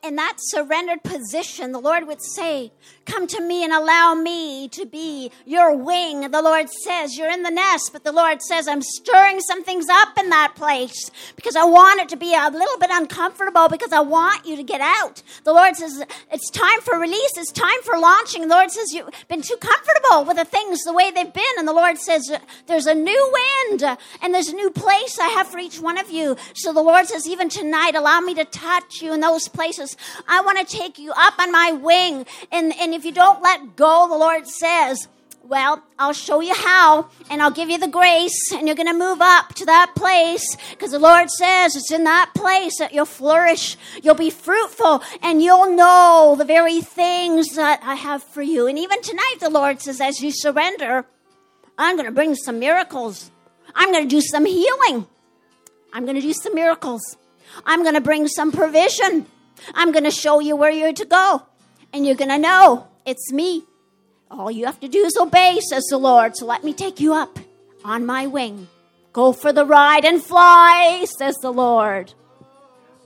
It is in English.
in that surrendered position, the Lord would say, come to me and allow me to be your wing. The Lord says, you're in the nest, but the Lord says, I'm stirring some things up in that place because I want it to be a little bit uncomfortable because I want you to get out. The Lord says, it's time for release. It's time for launching. The Lord says, you've been too comfortable with the things the way they've been. And the Lord says, there's a new wind and there's a new place I have for each one of you. So the Lord says, even tonight, allow me to touch you in those places. I want to take you up on my wing. And if you don't let go, the Lord says, well, I'll show you how, and I'll give you the grace, and you're going to move up to that place, because the Lord says it's in that place that you'll flourish, you'll be fruitful, and you'll know the very things that I have for you. And even tonight, the Lord says, as you surrender, I'm going to bring some miracles. I'm going to do some healing. I'm going to do some miracles. I'm going to bring some provision. I'm going to show you where you're to go. And you're going to know it's me. All you have to do is obey, says the Lord. So let me take you up on my wing. Go for the ride and fly, says the Lord.